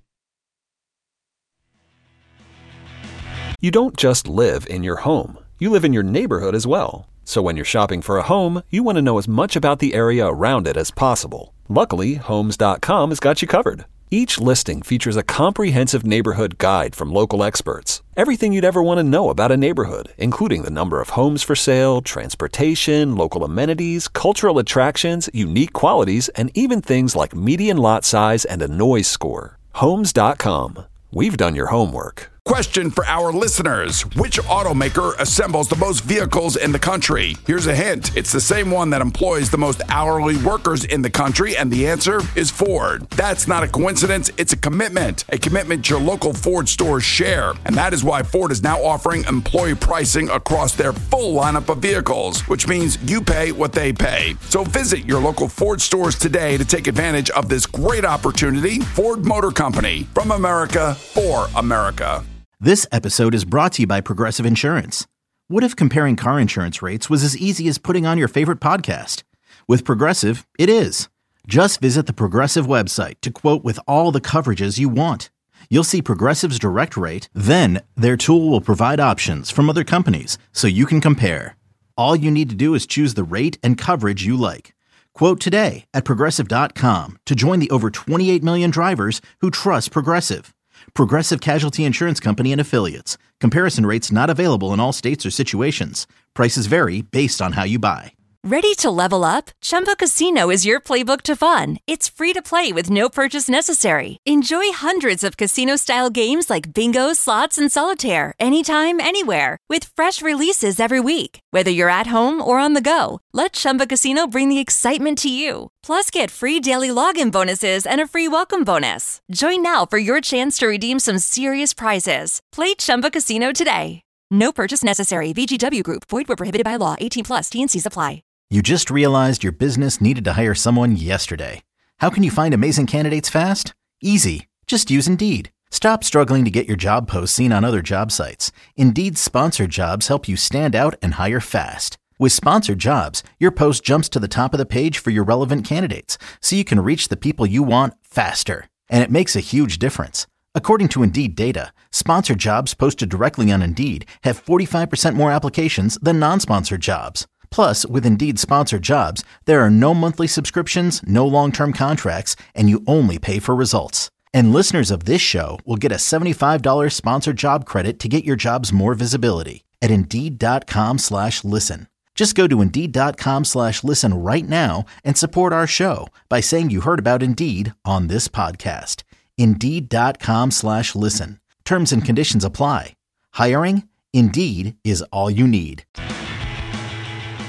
You don't just live in your home. You live in your neighborhood as well. So when you're shopping for a home, you want to know as much about the area around it as possible. Luckily, Homes dot com has got you covered. Each listing features a comprehensive neighborhood guide from local experts. Everything you'd ever want to know about a neighborhood, including the number of homes for sale, transportation, local amenities, cultural attractions, unique qualities, and even things like median lot size and a noise score. Homes dot com. We've done your homework. Question for our listeners. Which automaker assembles the most vehicles in the country? Here's a hint. It's the same one that employs the most hourly workers in the country, and the answer is Ford. That's not a coincidence. It's a commitment. A commitment your local Ford stores share. And that is why Ford is now offering employee pricing across their full lineup of vehicles, which means you pay what they pay. So visit your local Ford stores today to take advantage of this great opportunity. Ford Motor Company. From America, for America. This episode is brought to you by Progressive Insurance. What if comparing car insurance rates was as easy as putting on your favorite podcast? With Progressive, it is. Just visit the Progressive website to quote with all the coverages you want. You'll see Progressive's direct rate, then their tool will provide options from other companies so you can compare. All you need to do is choose the rate and coverage you like. Quote today at Progressive dot com to join the over twenty-eight million drivers who trust Progressive. Progressive Casualty Insurance Company and Affiliates. Comparison rates not available in all states or situations. Prices vary based on how you buy. Ready to level up? Chumba Casino is your playbook to fun. It's free to play with no purchase necessary. Enjoy hundreds of casino-style games like bingo, slots, and solitaire anytime, anywhere with fresh releases every week. Whether you're at home or on the go, let Chumba Casino bring the excitement to you. Plus, get free daily login bonuses and a free welcome bonus. Join now for your chance to redeem some serious prizes. Play Chumba Casino today. No purchase necessary. V G W Group. Void where prohibited by law. eighteen plus. T and C's apply. You just realized your business needed to hire someone yesterday. How can you find amazing candidates fast? Easy. Just use Indeed. Stop struggling to get your job posts seen on other job sites. Indeed's sponsored jobs help you stand out and hire fast. With sponsored jobs, your post jumps to the top of the page for your relevant candidates, so you can reach the people you want faster. And it makes a huge difference. According to Indeed data, sponsored jobs posted directly on Indeed have forty-five percent more applications than non-sponsored jobs. Plus, with Indeed sponsored jobs, there are no monthly subscriptions, no long-term contracts, and you only pay for results. And listeners of this show will get a seventy-five dollars sponsored job credit to get your jobs more visibility at Indeed.com slash listen. Just go to Indeed.com slash listen right now and support our show by saying you heard about Indeed on this podcast. Indeed.com slash listen. Terms and conditions apply. Hiring? Indeed is all you need.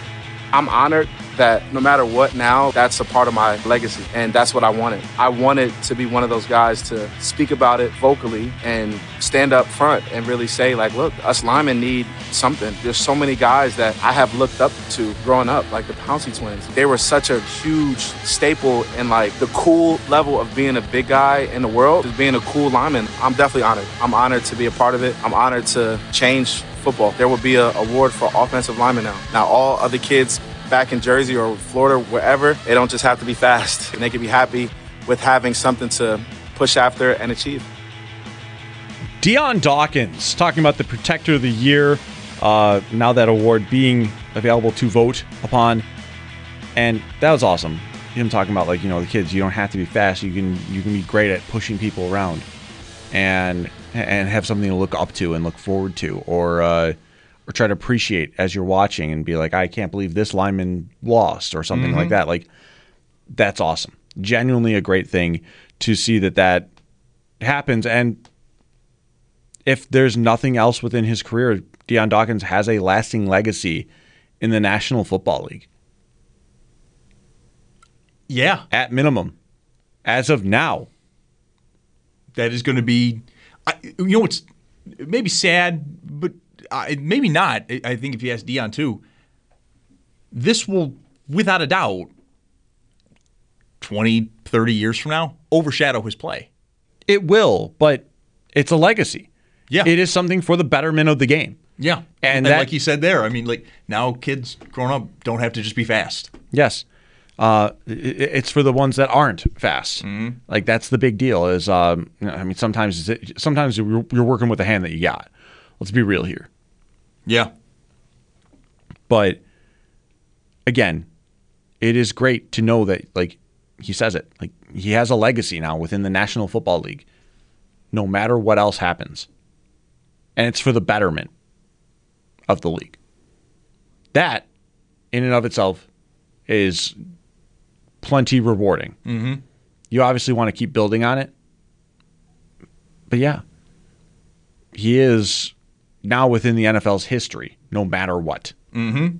I'm honored that no matter what now, that's a part of my legacy, and that's what I wanted. I wanted to be one of those guys to speak about it vocally and stand up front and really say, like, look, us linemen need something. There's so many guys that I have looked up to growing up, like the Pouncey twins. They were such a huge staple in, like, the cool level of being a big guy in the world, just being a cool lineman. I'm definitely honored. I'm honored to be a part of it. I'm honored to change football. There will be an award for offensive linemen now. Now, all other kids back in Jersey or Florida, wherever, they don't just have to be fast. And they can be happy with having something to push after and achieve. Dion Dawkins talking about the Protector of the Year, uh, now that award being available to vote upon. And that was awesome. Him talking about, like, you know, the kids, you don't have to be fast. You can you can be great at pushing people around and and have something to look up to and look forward to, or uh, or try to appreciate as you're watching and be like, I can't believe this lineman lost, or something mm-hmm. like that. Like, that's awesome. Genuinely a great thing to see that that happens. And if there's nothing else within his career, Dion Dawkins has a lasting legacy in the National Football League. Yeah. At minimum. As of now. That is going to be, you know, it's maybe sad, but uh, maybe not. I think if you ask Dion too, this will, without a doubt, twenty, thirty years from now, overshadow his play. It will, but it's a legacy. Yeah. It is something for the betterment of the game. Yeah. And, and that, like you said there, I mean, like, now kids growing up don't have to just be fast. Yes. Uh, it, it's for the ones that aren't fast. Mm-hmm. Like, that's the big deal is, um, you know, I mean, sometimes it, sometimes you're, you're working with the hand that you got. Let's be real here. Yeah. But, again, it is great to know that, like, he says it. Like, he has a legacy now within the National Football League, no matter what else happens. And it's for the betterment of the league. That, in and of itself, is plenty rewarding. Mm-hmm. You obviously want to keep building on it. But yeah, he is now within the N F L's history, no matter what. Mm-hmm.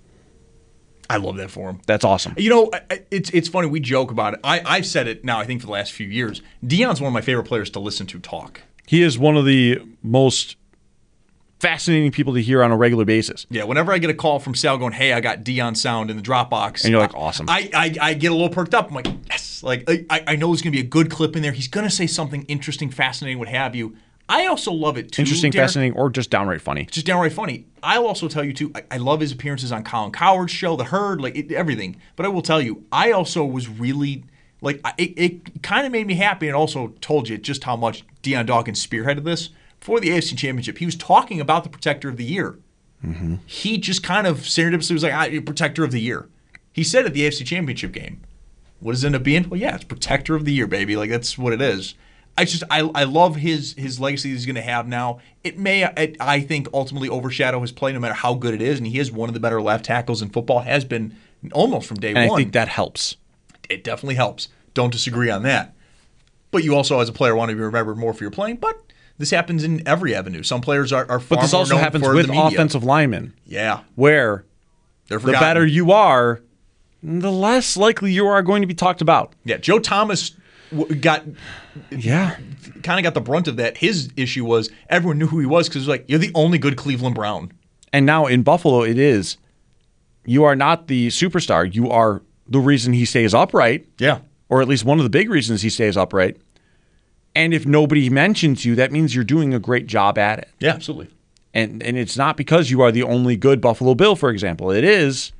I love that for him. That's awesome. You know, it's it's funny. We joke about it. I, I've said it now, I think, for the last few years. Dion's one of my favorite players to listen to talk. He is one of the most fascinating people to hear on a regular basis. Yeah, whenever I get a call from Sal going, hey, I got Dion sound in the Dropbox. And you're like, awesome. I I, I get a little perked up. I'm like, yes. Like, I, I know there's going to be a good clip in there. He's going to say something interesting, fascinating, what have you. I also love it, too. Interesting, Derek. fascinating, or just downright funny. Just downright funny. I'll also tell you, too, I, I love his appearances on Colin Cowherd's show, The Herd, like it, everything. But I will tell you, I also was really, like, it, it kind of made me happy, and also told you just how much Dion Dawkins spearheaded this. For the A F C Championship, he was talking about the Protector of the Year. Mm-hmm. He just kind of serendipitously was like, ah, you're Protector of the Year. He said at the A F C Championship game. What does it end up being? Well, yeah, it's Protector of the Year, baby. Like, that's what it is. I just, I, I love his his legacy that he's going to have now. It may, I, I think, ultimately overshadow his play no matter how good it is, and he is one of the better left tackles in football, has been almost from day and one. I think that helps. It definitely helps. Don't disagree on that. But you also, as a player, want to be remembered more for your playing, but this happens in every avenue. Some players are, are far But this more also known happens for with the media. offensive linemen. Yeah. Where They're the forgotten. better you are, the less likely you are going to be talked about. Yeah, Joe Thomas w- got yeah, kind of got the brunt of that. His issue was everyone knew who he was because it was like, you're the only good Cleveland Brown. And now in Buffalo, it is. You are not the superstar. You are the reason he stays upright. Yeah. Or at least one of the big reasons he stays upright. And if nobody mentions you, that means you're doing a great job at it. Yeah, absolutely. And and it's not because you are the only good Buffalo Bill, for example. It is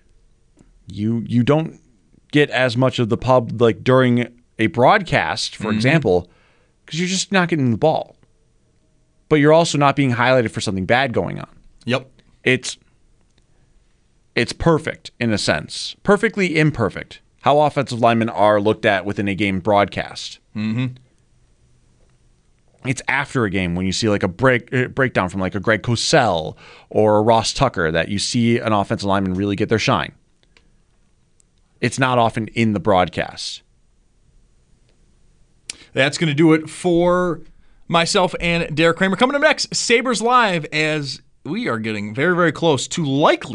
you you don't get as much of the pub like during a broadcast, for mm-hmm. example, because you're just not getting the ball. But you're also not being highlighted for something bad going on. Yep. It's it's perfect in a sense. Perfectly imperfect. How offensive linemen are looked at within a game broadcast. Mm-hmm. It's after a game when you see like a break uh, breakdown from like a Greg Cosell or a Ross Tucker that you see an offensive lineman really get their shine. It's not often in the broadcast. That's going to do it for myself and Derek Kramer. Coming up next, Sabres Live, as we are getting very, very close to likely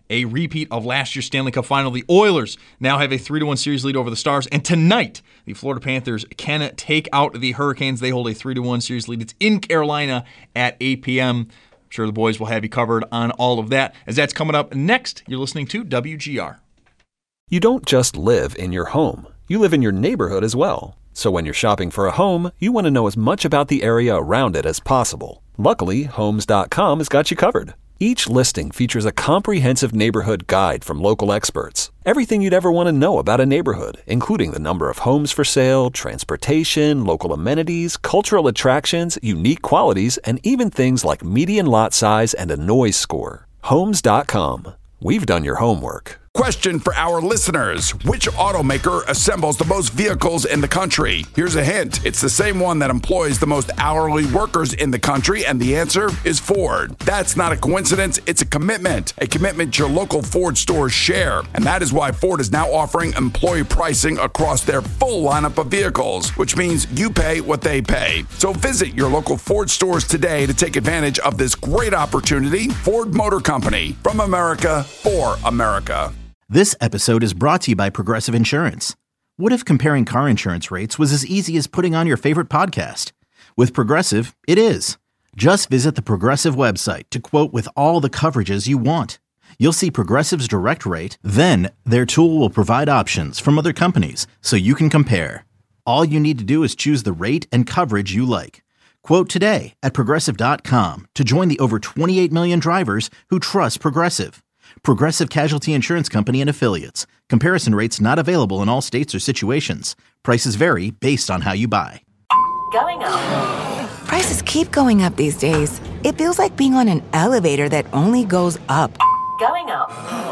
a repeat of last year's Stanley Cup final. The Oilers now have a three to one series lead over the Stars. And tonight, the Florida Panthers can take out the Hurricanes. They hold a three to one series lead. It's in Carolina at eight p.m. I'm sure the boys will have you covered on all of that. As that's coming up next, you're listening to W G R. You don't just live in your home. You live in your neighborhood as well. So when you're shopping for a home, you want to know as much about the area around it as possible. Luckily, Homes dot com has got you covered. Each listing features a comprehensive neighborhood guide from local experts. Everything you'd ever want to know about a neighborhood, including the number of homes for sale, transportation, local amenities, cultural attractions, unique qualities, and even things like median lot size and a noise score. Homes dot com. We've done your homework. Question for our listeners. Which automaker assembles the most vehicles in the country? Here's a hint. It's the same one that employs the most hourly workers in the country, and the answer is Ford. That's not a coincidence. It's a commitment. A commitment your local Ford stores share. And that is why Ford is now offering employee pricing across their full lineup of vehicles, which means you pay what they pay. So visit your local Ford stores today to take advantage of this great opportunity. Ford Motor Company. From America, for America. This episode is brought to you by Progressive Insurance. What if comparing car insurance rates was as easy as putting on your favorite podcast? With Progressive, it is. Just visit the Progressive website to quote with all the coverages you want. You'll see Progressive's direct rate, then their tool will provide options from other companies so you can compare. All you need to do is choose the rate and coverage you like. Quote today at Progressive dot com to join the over twenty-eight million drivers who trust Progressive. Progressive Casualty Insurance Company and Affiliates. Comparison rates not available in all states or situations. Prices vary based on how you buy. Going up. Prices keep going up these days. It feels like being on an elevator that only goes up. Going up.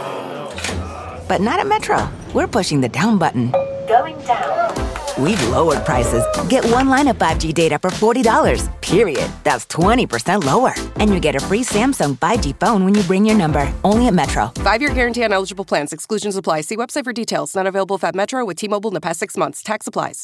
But not at Metro. We're pushing the down button. Going down. We've lowered prices. Get one line of five G data for forty dollars, period. That's twenty percent lower. And you get a free Samsung five G phone when you bring your number. Only at Metro. Five-year guarantee on eligible plans. Exclusions apply. See website for details. Not available at Metro with T-Mobile in the past six months. Tax applies.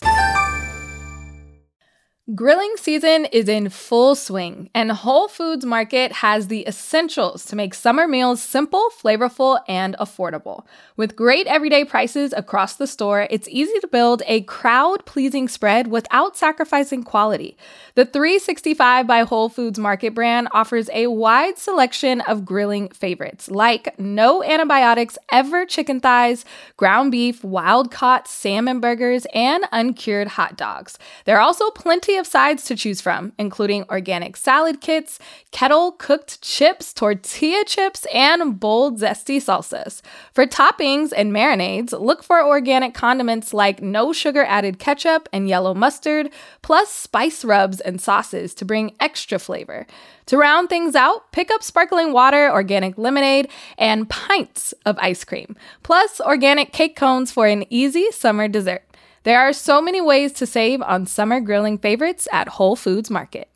Grilling season is in full swing, and Whole Foods Market has the essentials to make summer meals simple, flavorful, and affordable. With great everyday prices across the store, it's easy to build a crowd-pleasing spread without sacrificing quality. The three sixty-five by Whole Foods Market brand offers a wide selection of grilling favorites, like no antibiotics ever chicken thighs, ground beef, wild-caught salmon burgers, and uncured hot dogs. There are also plenty of sides to choose from, including organic salad kits, kettle-cooked chips, tortilla chips, and bold, zesty salsas. For toppings and marinades, look for organic condiments like no-sugar-added ketchup and yellow mustard, plus spice rubs and sauces to bring extra flavor. To round things out, pick up sparkling water, organic lemonade, and pints of ice cream, plus organic cake cones for an easy summer dessert. There are so many ways to save on summer grilling favorites at Whole Foods Market.